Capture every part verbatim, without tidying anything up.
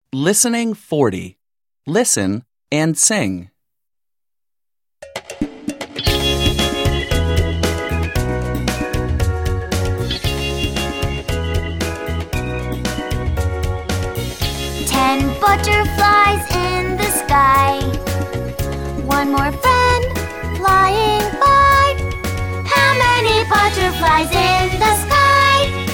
Listening forty. Listen and sing. Ten butterflies in the sky. One more friend flying by. How many butterflies in the sky?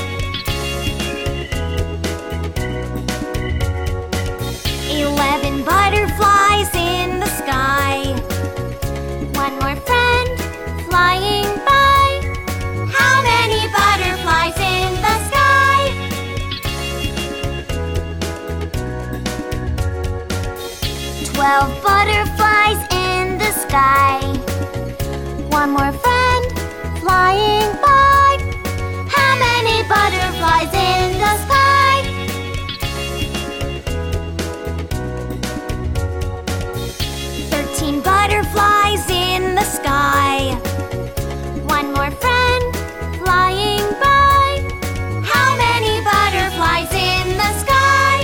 Eleven butterflies in the sky. One more friend flying by. How many butterflies in the sky? Twelve butterflies in the sky. One more friend flying by. How many butterflies in the sky? Thirteen butterflies in the sky. One more friend flying by. How many butterflies in the sky?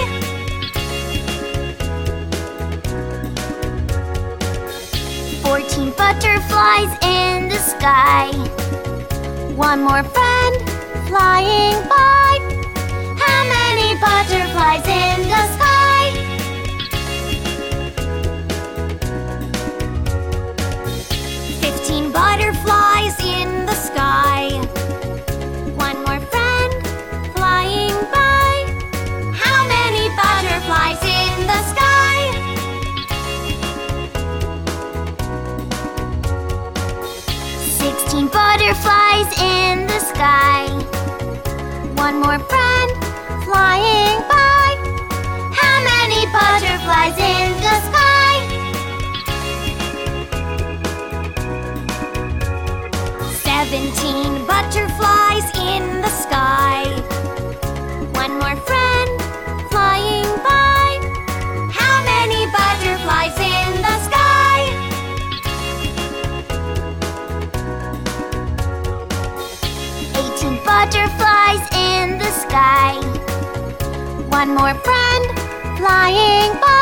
Fourteen butterflies in the sky. One more friend flying by. How many butterflies in the sky? Fifteen butterflies in the sky. One more friend flying by. How many butterflies in the sky? Sixteen butterflies in the sky. One more friend flying by. How many butterflies in the sky? Seventeen butterflies in the sky. One more friend flying by. How many butterflies in the sky? Eighteen butterflies in the sky. One more friend flying by.